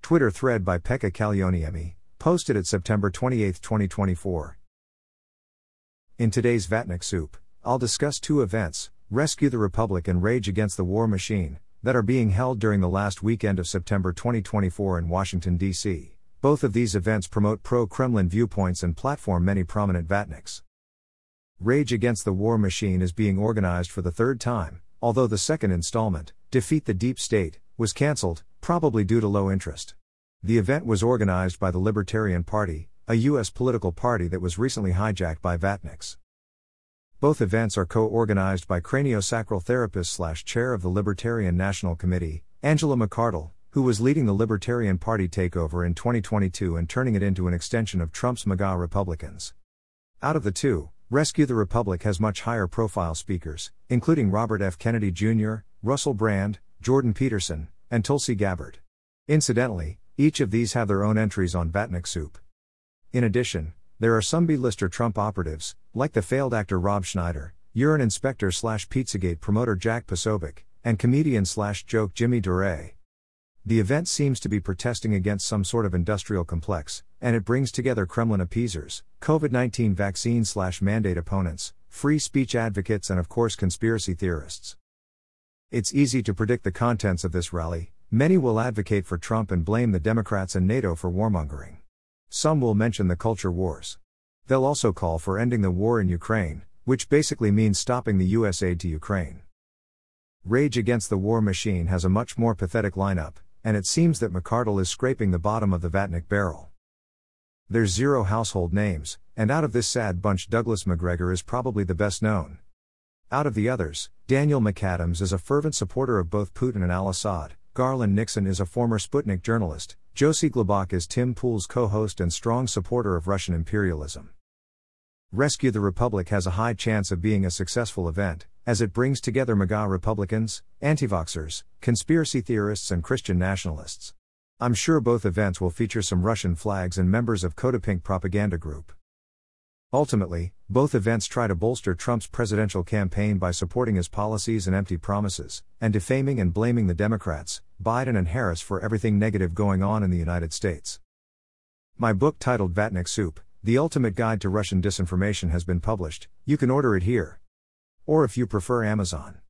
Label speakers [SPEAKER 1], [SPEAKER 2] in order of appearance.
[SPEAKER 1] Twitter thread by Pekka Kallioniemi, posted at September 28, 2024. In today's Vatnik Soup, I'll discuss two events, Rescue the Republic and Rage Against the War Machine, that are being held during the last weekend of September 2024 in Washington, D.C. Both of these events promote pro-Kremlin viewpoints and platform many prominent Vatniks. Rage Against the War Machine is being organized for the third time, although the second installment, Defeat the Deep State, was cancelled, probably due to low interest. The event was organized by the Libertarian Party, a U.S. political party that was recently hijacked by Vatniks. Both events are co-organized by craniosacral therapist/chair of the Libertarian National Committee, Angela McArdle, who was leading the Libertarian Party takeover in 2022 and turning it into an extension of Trump's MAGA Republicans. Out of the two, Rescue the Republic has much higher profile speakers, including Robert F. Kennedy Jr., Russell Brand, Jordan Peterson, and Tulsi Gabbard. Incidentally, each of these have their own entries on Vatnik Soup. In addition, there are some B-lister Trump operatives, like the failed actor Rob Schneider, urine inspector/Pizzagate promoter Jack Posobiec, and comedian/joke Jimmy Dore. The event seems to be protesting against some sort of industrial complex, and it brings together Kremlin appeasers, COVID-19 vaccine/mandate opponents, free speech advocates, and of course conspiracy theorists. It's easy to predict the contents of this rally. Many will advocate for Trump and blame the Democrats and NATO for warmongering. Some will mention the culture wars. They'll also call for ending the war in Ukraine, which basically means stopping the U.S. aid to Ukraine. Rage Against the War Machine has a much more pathetic lineup, and it seems that McArdle is scraping the bottom of the Vatnik barrel. There's zero household names, and out of this sad bunch Douglas McGregor is probably the best known. Out of the others, Daniel McAdams is a fervent supporter of both Putin and al-Assad, Garland Nixon is a former Sputnik journalist, Josie Glabach is Tim Pool's co-host and strong supporter of Russian imperialism. Rescue the Republic has a high chance of being a successful event, as it brings together MAGA Republicans, anti-vaxxers, conspiracy theorists and Christian nationalists. I'm sure both events will feature some Russian flags and members of Kodapink propaganda group. Ultimately, both events try to bolster Trump's presidential campaign by supporting his policies and empty promises, and defaming and blaming the Democrats, Biden and Harris, for everything negative going on in the United States. My book titled Vatnik Soup, The Ultimate Guide to Russian Disinformation has been published. You can order it here. Or if you prefer, Amazon.